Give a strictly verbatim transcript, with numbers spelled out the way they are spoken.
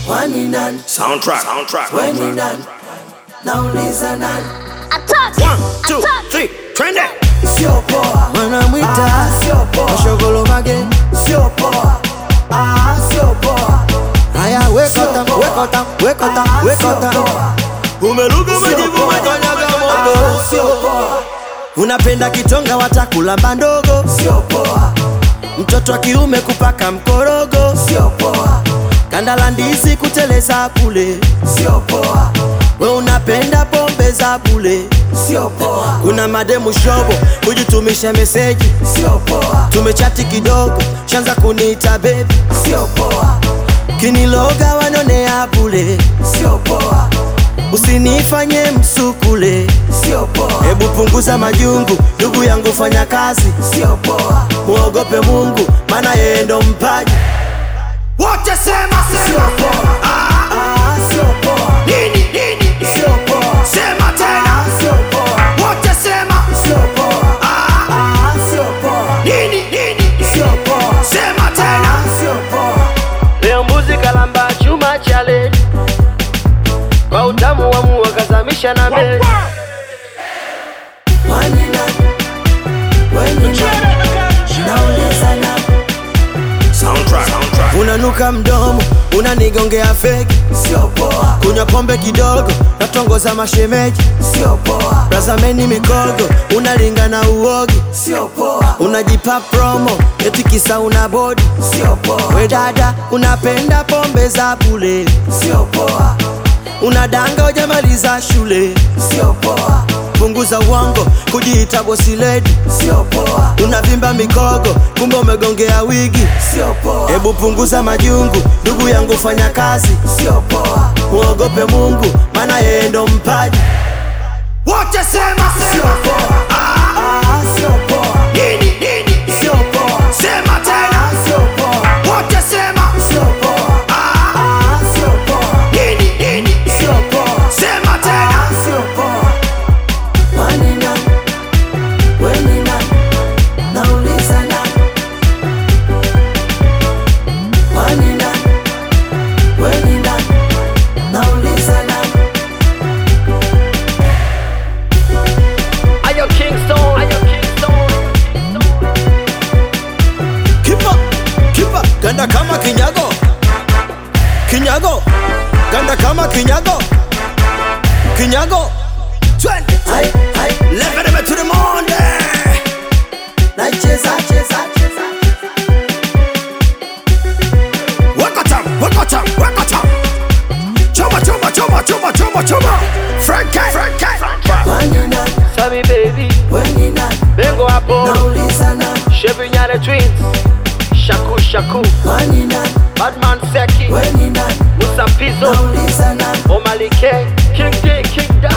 Wani nani? Soundtrack, soundtrack. Weni nani? Nauliza nani? One, two, three, trend it. Sio poa. Wanamwita Ah, sio poa. Mashogolo Mage. Sio poa. Ah, sio poa. Haya wekota, wekota, wekota, Ah, sio wekota. poa. Umeluga majibu poa. makanyaga Ah, moto. sio poa. Unapenda kitonga watakulamba ndogo. Sio poa. Mtoto wa kiume kupaka mkorogo. Sio poa. Kanda la ndizi kuteleza bule. Sio poa. We unapenda pombe za bule. Sio poa. Kuna mademu shobo kujitumisha meseji. Sio poa. Tumechati kidogo shanza kuniita baby. Sio poa. Kiniloga wanonea bule. Sio poa. Usinifanye msukule. Sio poa. Hebu punguza majungu, ndugu yangu fanya kazi. Sio poa. Muogope Mungu, maana yeye ndo mpaji. Wote sema, Sio sema. poa. Ah, sio poa. Nini, nini? Sio poa. Sema tena. Ah, sio poa. Wote sema. Sio poa. Ah, sio poa. Nini, nini? Sio poa. Sema tena. Ah, sio poa. Leo mbuzi kalamba chuma challenge. Kwa utamu wa mua kazamisha na mbele. Wani nani? Weni nani? Nauliza nani? Soundtrack, soundtrack. Unanuka mdomo, unanigongea feki. Sio poa. Kunywa pombe kidogo, natongoza mashemeji. Sio poa. Razameni mikogo, unalinga na uogi. Sio poa. Unajipa promo, eti kisa una body. Sio poa. We dada, unapenda pombe za bule. Sio poa. Unadanga hujamaliza shule. Sio poa. Punguza uongo, kujiita bosi lady. Sio poa. Unavimba mikogo, kumbe umegongea wigi. Sio poa. Hebu punguza majungu, ndugu yangu fanya kazi. Sio poa. Muogope Mungu, maana yeye ndo mpaji. Wote sema, Sio sema. poa. Ah, sio poa. Nini, nini? Sio poa. Sema tena. Ah, sio poa. Wote sema. Sio poa. Ah, sio poa. Nini, nini? Sio poa. Sema tena. Ah, sio poa. Wani nani? Weni nani? Nauliza nani? Wani nani? Weni nani? Nauliza nani? Ayo Kingston, Ayo Kingston. Kipa, kipa, ganda kama kinyago. Kinyago, ganda kama kinyago. Kinyago. Twende. Hai, hai. Level them to the Monday. Nacheza, cheza, cheza. Waka time, waka time, waka time. Choma, choma, choma, choma, choma, choma. Frankie, Frankie. Wani nani? Sammy baby, Weni nani? Bengo hapo. Nauliza nani? Chevy Nyane twins. Shaku shaku. Wani nani? Badman Seki. Weni nani? Musa Pizzo. Nauliza nani? Omali K. King D, King Da.